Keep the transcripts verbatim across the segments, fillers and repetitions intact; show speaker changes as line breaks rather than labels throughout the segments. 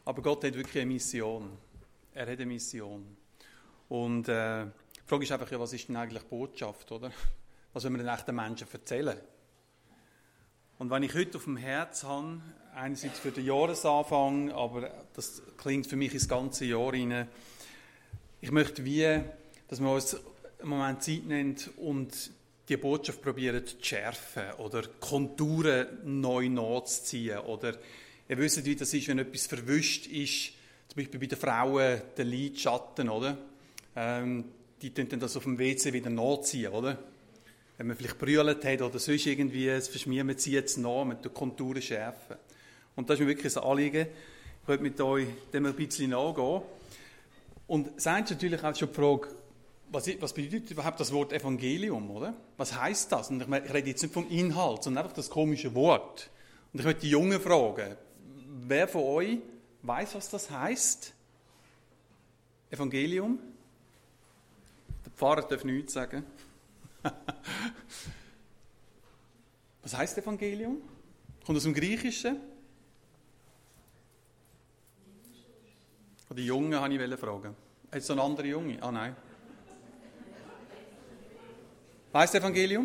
Aber Gott hat wirklich eine Mission. Er hat eine Mission. Und äh, die Frage ist einfach, ja, was ist denn eigentlich Botschaft, oder? Was wollen wir denn echt den Menschen erzählen? Und wenn ich heute auf dem Herz habe, einerseits für den Jahresanfang, aber das klingt für mich ins ganze Jahr hinein, ich möchte wie, dass wir uns einen Moment Zeit nehmen und die Botschaft probieren zu schärfen oder Konturen neu nachzuziehen. Oder ihr wisst, wie das ist, wenn etwas verwischt ist, zum Beispiel bei den Frauen der Lidschatten, oder? Ähm, die tun dann das auf dem W C wieder nachziehen, oder? Wenn man vielleicht brüllt hat oder sonst irgendwie es verschmiert, man zieht es nach, man tut Konturen schärfen. Und das ist mir wirklich ein Anliegen. Ich möchte mit euch dem ein bisschen nachgehen. Und es ist natürlich auch schon die Frage, was, was bedeutet überhaupt das Wort Evangelium, oder? Was heisst das? Und ich, meine, ich rede jetzt nicht vom Inhalt, sondern einfach das komische Wort. Und ich möchte die Jungen fragen, wer von euch weiß, was das heisst? Evangelium? Der Pfarrer darf nichts sagen. Was heisst Evangelium? Kommt aus dem Griechischen? Die Jungen wollte ich fragen. Hat es so eine andere Junge? Ah nein. Was heisst Evangelium?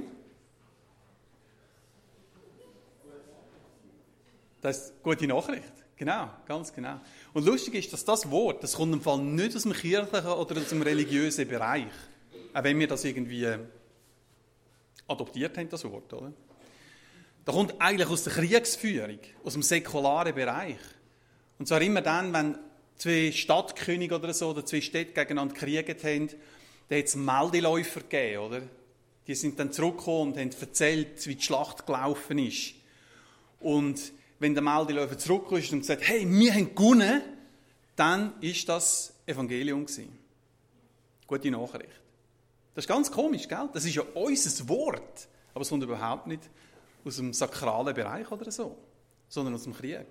Das ist gute Nachricht. Genau, ganz genau. Und lustig ist, dass das Wort, das kommt im Fall nicht aus dem kirchlichen oder aus dem religiösen Bereich. Auch wenn wir das irgendwie adoptiert haben, das Wort, oder? Das kommt eigentlich aus der Kriegsführung, aus dem säkularen Bereich. Und zwar immer dann, wenn zwei Stadtkönige oder so, oder zwei Städte gegeneinander gekriegt haben, da hat es Meldeläufer gegeben, oder? Die sind dann zurückgekommen und haben erzählt, wie die Schlacht gelaufen ist. Und wenn der Meldeläufer zurückgekommen ist und gesagt, hey, wir haben gewonnen, dann ist das Evangelium gewesen. Gute Nachricht. Das ist ganz komisch, gell? Das ist ja unser Wort, aber es kommt überhaupt nicht aus dem sakralen Bereich oder so, sondern aus dem Krieg.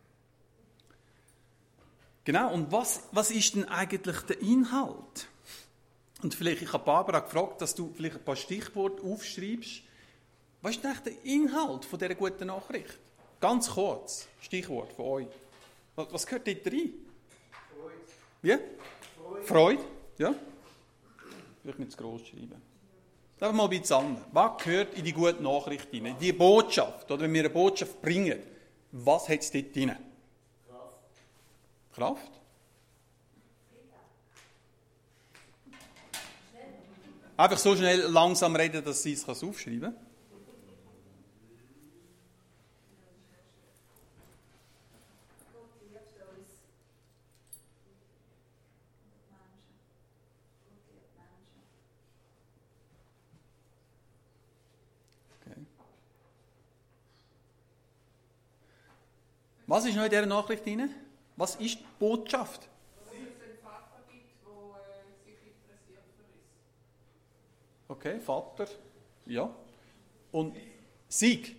Genau, und was, was ist denn eigentlich der Inhalt? Und vielleicht, ich habe Barbara gefragt, dass du vielleicht ein paar Stichworte aufschreibst. Was ist denn eigentlich der Inhalt von dieser guten Nachricht? Ganz kurz, Stichwort von euch. Was, was gehört dort rein?
Freude.
Wie?
Freude.
Freude, ja. Vielleicht nicht zu gross schreiben. Einfach mal ein bisschen an. Was gehört in die gute Nachricht rein? Die Botschaft, oder wenn wir eine Botschaft bringen, was hat es dort rein?
Kraft.
Kraft? Einfach so schnell langsam reden, dass sie es aufschreiben kann. Okay. Was ist noch in dieser Nachricht drin? Was ist die Botschaft?
Dass es einen Vater gibt, der äh, sich interessiert für uns.
Okay, Vater. Ja. Und Sieg.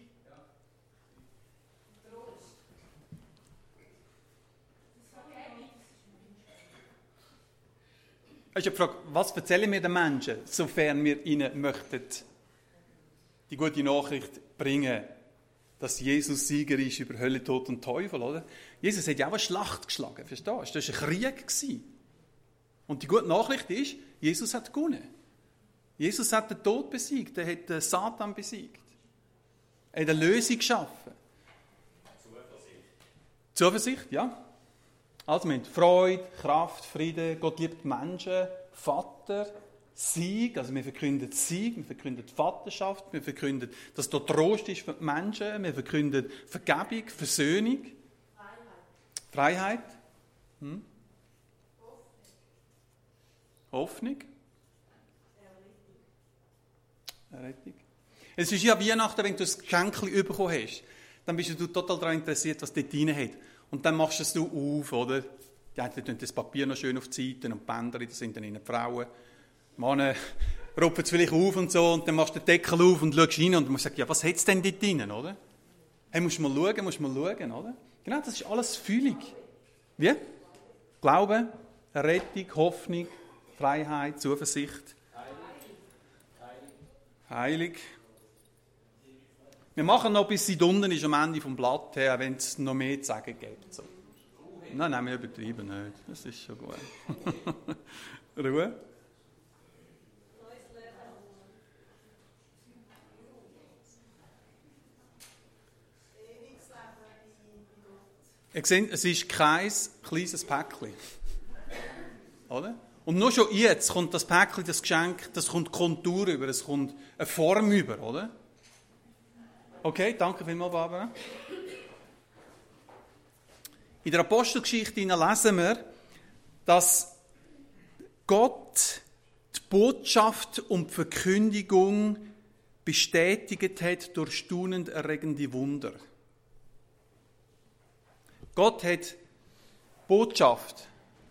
Ich habe gefragt, was erzählen wir den Menschen, sofern wir ihnen möchten die gute Nachricht bringen, dass Jesus Sieger ist über Hölle, Tod und Teufel, oder? Jesus hat ja auch eine Schlacht geschlagen, verstehst du? Das war ein Krieg. Und die gute Nachricht ist, Jesus hat gewonnen. Jesus hat den Tod besiegt, er hat den Satan besiegt. Er hat eine Lösung geschaffen.
Zuversicht.
Zuversicht, ja. Also wir haben Freude, Kraft, Frieden, Gott liebt die Menschen, Vater, Sieg, also wir verkünden Sieg, wir verkünden Vaterschaft, wir verkünden, dass dort Trost ist für die Menschen, wir verkünden Vergebung, Versöhnung,
Freiheit.
Freiheit, hm? Hoffnung, Errettung. Es ist ja Weihnachten, wenn du ein Geschenk bekommen hast, dann bist du total daran interessiert, was dort drin hat. Und dann machst du es auf, oder? Die einen tun das Papier noch schön auf die Seiten und die Bänder, das sind dann die Frauen. Männer rupfen es vielleicht auf und so, und dann machst du den Deckel auf und schaust rein und musst sagen, ja, was hat es denn dort drin, oder? Hey, musst du mal schauen, musst du mal schauen, oder? Genau, das ist alles Fühlung. Wie? Glaube, Errettung, Hoffnung, Freiheit, Zuversicht. Heilig. Wir machen noch, bis sie unten ist am Ende vom Blatt her, wenn es noch mehr zu sagen gibt. So. Nein, nein, wir übertreiben nicht. Das ist schon gut. Ruhe. Ihr seht, es ist kein kleines Päckchen. Oder? Und nur schon jetzt kommt das Päckchen, das Geschenk, das kommt Kontur über, es kommt eine Form über, oder? Okay, danke vielmals, Barbara. In der Apostelgeschichte lesen wir, dass Gott die Botschaft und die Verkündigung bestätigt hat durch staunend erregende Wunder. Gott hat die Botschaft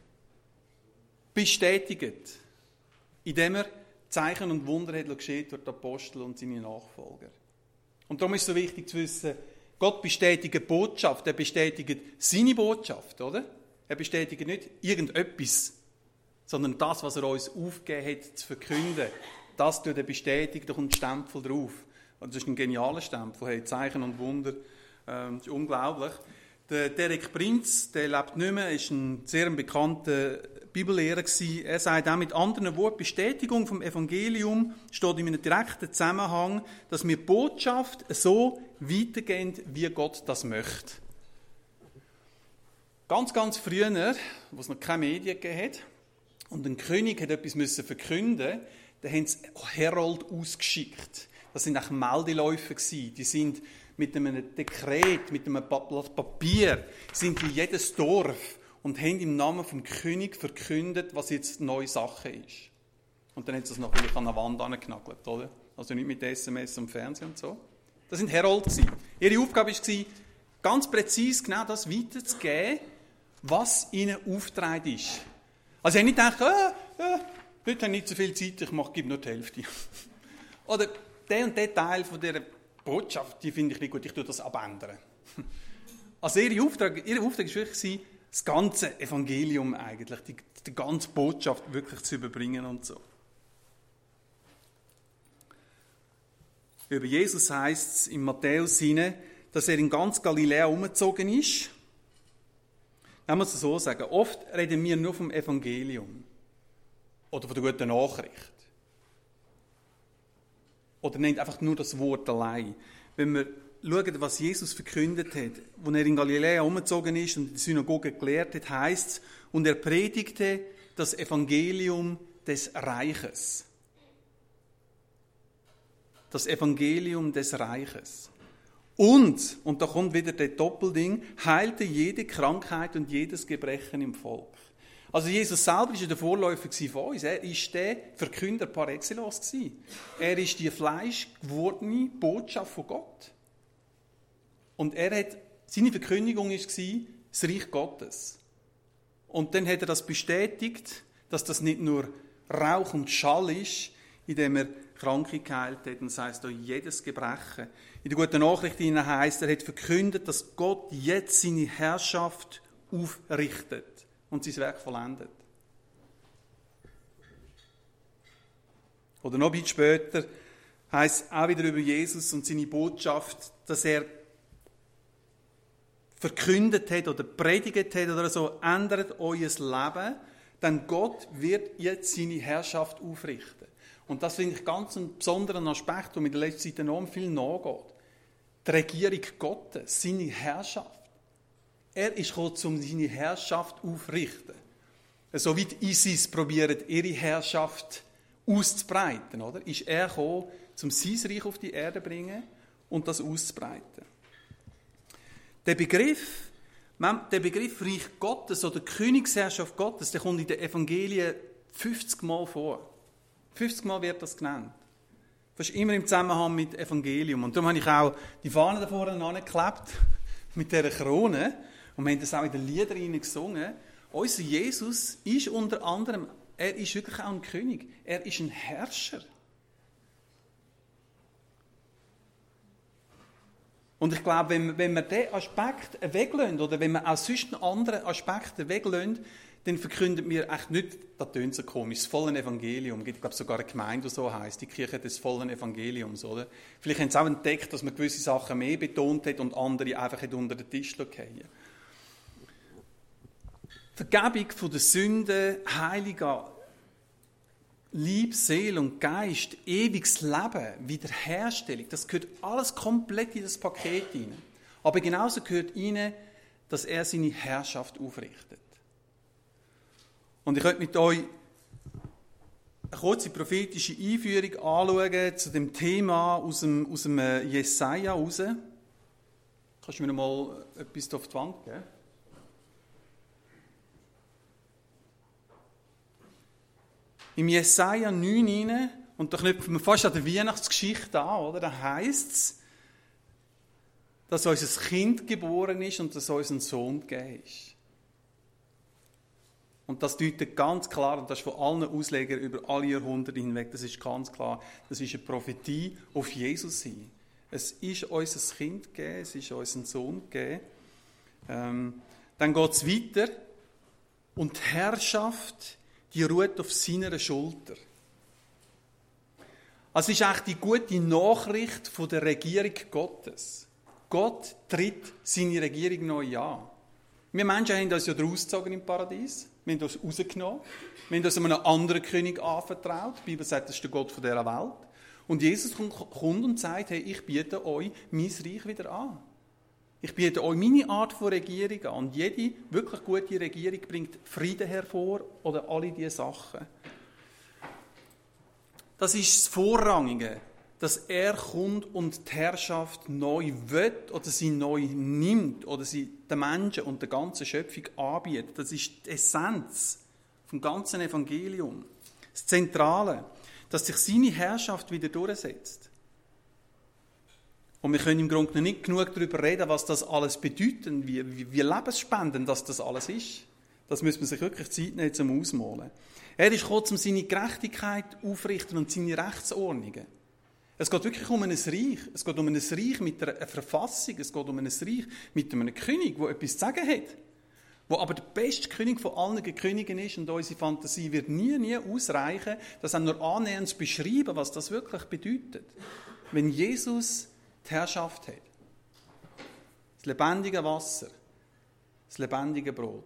bestätigt, indem er Zeichen und Wunder hat geschehen durch die Apostel und seine Nachfolger. Und darum ist es so wichtig zu wissen, Gott bestätigt die Botschaft, er bestätigt seine Botschaft, oder? Er bestätigt nicht irgendetwas, sondern das, was er uns aufgegeben hat, zu verkünden. Das tut er bestätigt, da kommt ein Stempel drauf. Und das ist ein genialer Stempel, hey, Zeichen und Wunder, ähm, das ist unglaublich. Der Derek Prinz, der lebt nicht mehr, ist ein sehr bekannter Bibellehrer gewesen. Er sagt auch mit anderen Worten, Bestätigung vom Evangelium steht in einem direkten Zusammenhang, dass wir die Botschaft so weitergehen, wie Gott das möchte. Ganz, ganz früher, wo es noch keine Medien gegeben hat, und ein König hat etwas müssen verkünden, da haben sie Herold ausgeschickt. Das sind auch Meldeläufer gewesen. Die sind mit einem Dekret, mit einem Blatt Papier, sind in jedes Dorf und haben im Namen vom König verkündet, was jetzt neue Sache ist. Und dann haben sie das natürlich an der Wand angeknackelt, oder? Also nicht mit S M S und Fernsehen und so. Das sind Herold gewesen. Ihre Aufgabe war, ganz präzise genau das weiterzugeben, was ihnen aufgetragen ist. Also sie haben nicht gedacht, ah, ja, heute habe ich nicht so viel Zeit, ich mache, gebe nur die Hälfte. Oder der und der Teil von dieser Botschaft, die finde ich nicht gut, ich tue das abändern. Also ihr Auftrag, ihr Auftrag war wirklich, das ganze Evangelium eigentlich, die, die ganze Botschaft wirklich zu überbringen und so. Über Jesus heisst es in Matthäus hinein, dass er in ganz Galiläa umgezogen ist. Man muss es so sagen, oft reden wir nur vom Evangelium oder von der guten Nachricht. Oder nennt einfach nur das Wort allein. Wenn wir schauen, was Jesus verkündet hat, als er in Galiläa umgezogen ist und in der Synagoge gelehrt hat, heisst es, und er predigte das Evangelium des Reiches. Das Evangelium des Reiches. Und, und da kommt wieder der Doppelding, heilte jede Krankheit und jedes Gebrechen im Volk. Also Jesus selber war der Vorläufer von uns. Er war der Verkünder par excellence. Er ist die fleischgewordene Botschaft von Gott. Und er hat, seine Verkündigung war das Reich Gottes. Und dann hat er das bestätigt, dass das nicht nur Rauch und Schall ist, indem er Kranke geheilt hat. Und das heisst auch jedes Gebrechen. In der guten Nachricht heisst, er hat verkündet, dass Gott jetzt seine Herrschaft aufrichtet und sein Werk vollendet. Oder noch ein bisschen später heisst es auch wieder über Jesus und seine Botschaft, dass er verkündet hat oder predigt hat oder so, ändert euer Leben, denn Gott wird jetzt seine Herrschaft aufrichten. Und das finde ich ganz einen besonderen Aspekt, der mir in der letzten Zeit enorm viel nachgeht. Die Regierung Gottes, seine Herrschaft. Er ist gekommen, um seine Herrschaft aufzurichten. So wie die ISIS probieren, ihre Herrschaft auszubreiten, oder? Ist er gekommen, um sein Reich auf die Erde zu bringen und das auszubreiten. Der Begriff, der Begriff Reich Gottes oder Königsherrschaft Gottes, der kommt in den Evangelien fünfzig Mal vor. fünfzig Mal wird das genannt. Das ist immer im Zusammenhang mit Evangelium. Und darum habe ich auch die Fahne da vorne angeklebt, mit dieser Krone. Und wir haben das auch in den Liedern gesungen. Unser Jesus ist unter anderem, er ist wirklich auch ein König. Er ist ein Herrscher. Und ich glaube, wenn, wenn wir diesen Aspekt weglösen, oder wenn wir auch sonst andere Aspekte weglösen, dann verkünden wir echt nicht, das tönt so komisch, das volle Evangelium. Es gibt, glaube ich, sogar eine Gemeinde, die so heisst, die Kirche des vollen Evangeliums, oder? Vielleicht haben sie auch entdeckt, dass man gewisse Sachen mehr betont hat und andere einfach unter den Tisch fallen. Vergebung von der Sünde, heiliger Liebe, Seele und Geist, ewiges Leben, Wiederherstellung, das gehört alles komplett in das Paket hinein. Aber genauso gehört hinein, dass er seine Herrschaft aufrichtet. Und ich möchte mit euch eine kurze prophetische Einführung anschauen zu dem Thema aus dem, aus dem Jesaja raus. Kannst du mir noch mal etwas auf die Wand geben? Im Jesaja neun hinein, und da knüpfen wir fast an der Weihnachtsgeschichte an, oder? Da heisst es, dass uns ein Kind geboren ist und dass uns ein Sohn gegeben ist. Und das deutet ganz klar, und das ist von allen Auslegern über alle Jahrhunderte hinweg, das ist ganz klar, das ist eine Prophetie auf Jesus hin. Es ist uns ein Kind gegeben, es ist uns ein Sohn gegeben. Ähm, dann geht es weiter, und die Herrschaft, die ruht auf seiner Schulter. Also ist echt die gute Nachricht von der Regierung Gottes. Gott tritt seine Regierung neu an. Wir Menschen haben uns ja rausgezogen im Paradies. Wir haben uns rausgenommen. Wir haben uns einem anderen König anvertraut. Die Bibel sagt, das ist der Gott von dieser Welt. Und Jesus kommt und sagt, hey, ich biete euch mein Reich wieder an. Ich biete euch meine Art von Regierung an. Und jede wirklich gute Regierung bringt Frieden hervor oder alle diese Sachen. Das ist das Vorrangige, dass er kommt und die Herrschaft neu will oder sie neu nimmt oder sie den Menschen und der ganzen Schöpfung anbietet. Das ist die Essenz vom ganzen Evangelium. Das Zentrale, dass sich seine Herrschaft wieder durchsetzt. Und wir können im Grunde nicht genug darüber reden, was das alles bedeutet, wie, wie, wie lebensspendend das, das alles ist. Das müssen wir sich wirklich Zeit nehmen, zum Ausmalen. Er ist gekommen, um seine Gerechtigkeit aufrichten und seine Rechtsordnungen. Es geht wirklich um ein Reich. Es geht um ein Reich mit einer Verfassung. Es geht um ein Reich mit einem König, der etwas zu sagen hat. Der aber der beste König von allen Königen ist. Und unsere Fantasie wird nie, nie ausreichen, das auch nur annähernd zu beschreiben, was das wirklich bedeutet. Wenn Jesus die Herrschaft hat. Das lebendige Wasser. Das lebendige Brot.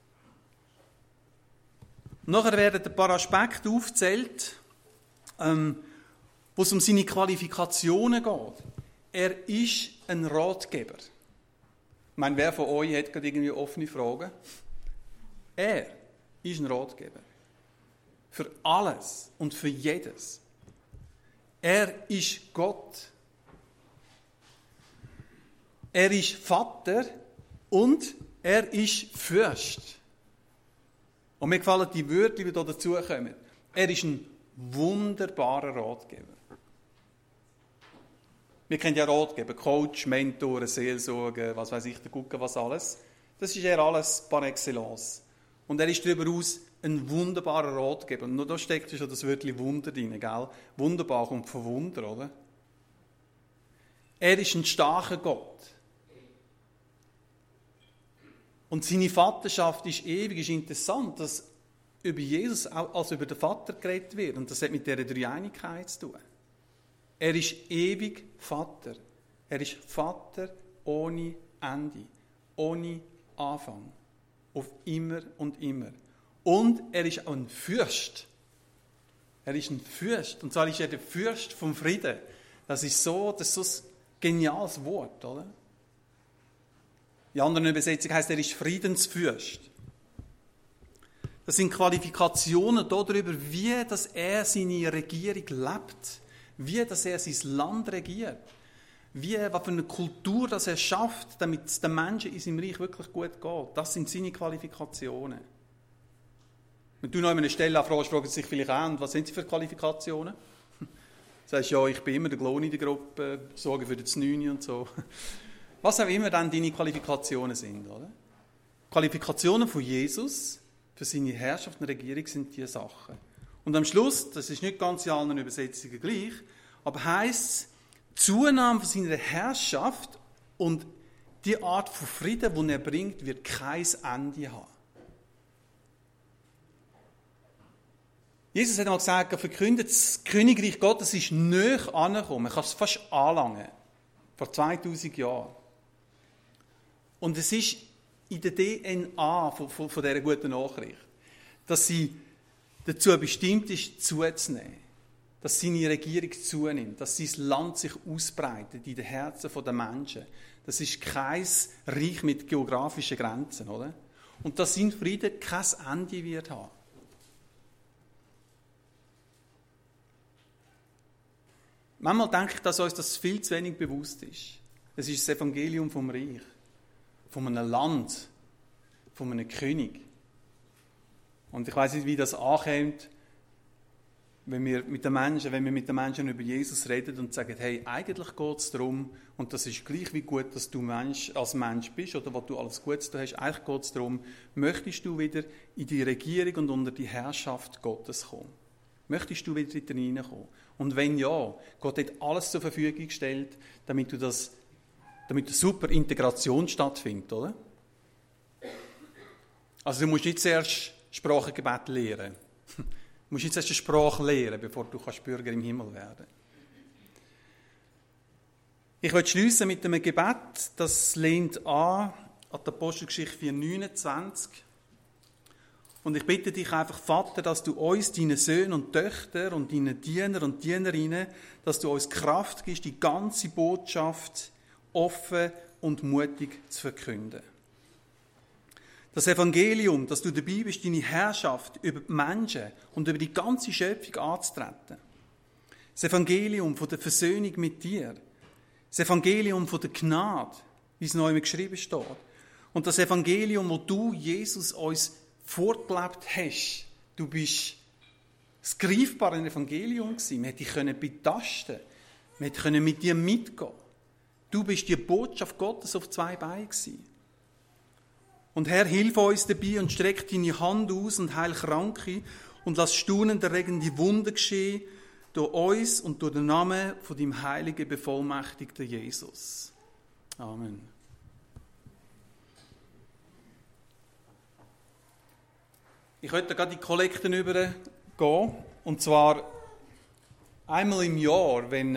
Und nachher werden ein paar Aspekte aufgezählt, ähm, wo es um seine Qualifikationen geht. Er ist ein Ratgeber. Ich meine, wer von euch hat gerade irgendwie offene Fragen? Er ist ein Ratgeber. Für alles und für jedes. Er ist Gott. Er ist Vater und er ist Fürst. Und mir gefallen die Wörter, die hier dazukommen. Er ist ein wunderbarer Ratgeber. Wir kennen ja Ratgeber, Coach, Mentor, Seelsorge, was weiß ich, der Gucken, was alles. Das ist eher alles par excellence. Und er ist darüber aus ein wunderbarer Ratgeber. Und nur da steckt schon das Wörtchen Wunder drin, gell? Wunderbar kommt von Wunder, oder? Er ist ein starker Gott. Und seine Vaterschaft ist ewig, ist interessant, dass über Jesus auch als über den Vater geredet wird. Und das hat mit dieser Dreieinigkeit zu tun. Er ist ewig Vater. Er ist Vater ohne Ende, ohne Anfang, auf immer und immer. Und er ist auch ein Fürst. Er ist ein Fürst. Und zwar ist er der Fürst vom Frieden. Das ist so, das ist so ein geniales Wort, oder? In anderen Übersetzungen heißt er ist Friedensfürst. Das sind Qualifikationen darüber, wie dass er seine Regierung lebt, wie dass er sein Land regiert, wie, was für eine Kultur das er schafft, damit es den Menschen in seinem Reich wirklich gut geht. Das sind seine Qualifikationen. Wenn du noch an einer Stelle fragst, fragen sie sich vielleicht auch, was sind sie für Qualifikationen? Du sagst, ja, ich bin immer der Klon in der Gruppe, sorge für das Neune und so. Was auch immer dann deine Qualifikationen sind, oder? Qualifikationen von Jesus für seine Herrschaft und Regierung sind diese Sachen. Und am Schluss, das ist nicht ganz in allen Übersetzungen gleich, aber heisst es, Zunahme von seiner Herrschaft und die Art von Frieden, die er bringt, wird kein Ende haben. Jesus hat einmal gesagt, verkündet, das Königreich Gottes ist nahe angekommen. Man kann es fast anlangen. Vor zweitausend Jahren. Und es ist in der D N A von, von, von dieser guten Nachricht, dass sie dazu bestimmt ist, zuzunehmen, dass seine Regierung zunimmt, dass sein Land sich ausbreitet in den Herzen der Menschen. Das ist kein Reich mit geografischen Grenzen, oder? Und dass sein Frieden kein Ende wird haben. Manchmal denke ich, dass uns das viel zu wenig bewusst ist. Es ist das Evangelium vom Reich, von einem Land, von einem König. Und ich weiss nicht, wie das ankommt, wenn wir mit den Menschen, wenn wir mit den Menschen über Jesus reden und sagen, hey, eigentlich geht es darum, und das ist gleich wie gut, dass du Mensch, als Mensch bist oder was du alles Gutes du hast, eigentlich geht es darum, möchtest du wieder in die Regierung und unter die Herrschaft Gottes kommen? Möchtest du wieder da reinkommen? Und wenn ja, Gott hat alles zur Verfügung gestellt, damit du das, damit eine super Integration stattfindet, oder? Also du musst nicht zuerst Sprachengebet lehren. Du musst jetzt erst eine Sprache lernen, bevor du Bürger im Himmel werden kannst. Ich möchte schliessen mit einem Gebet, das lehnt an an die Apostelgeschichte vier neunundzwanzig. Und ich bitte dich einfach, Vater, dass du uns, deine Söhne und Töchter und deine Diener und Dienerinnen, dass du uns Kraft gibst, die ganze Botschaft offen und mutig zu verkünden. Das Evangelium, dass du dabei bist, deine Herrschaft über die Menschen und über die ganze Schöpfung anzutreten. Das Evangelium von der Versöhnung mit dir. Das Evangelium von der Gnade, wie es noch einmal geschrieben steht. Und das Evangelium, wo du, Jesus, uns vorgelebt hast. Du bist das greifbare Evangelium gewesen. Wir hätten dich betasten können. Wir hätten mit dir mitgehen. Du bist die Botschaft Gottes auf zwei Beinen gewesen. Und Herr, hilf uns dabei und streck deine Hand aus und heil Kranke und lass staunenderregende Wunder geschehen durch uns und durch den Namen von deinem heiligen, bevollmächtigten Jesus. Amen. Ich möchte gerade die Kollekten übergehen, und zwar einmal im Jahr, wenn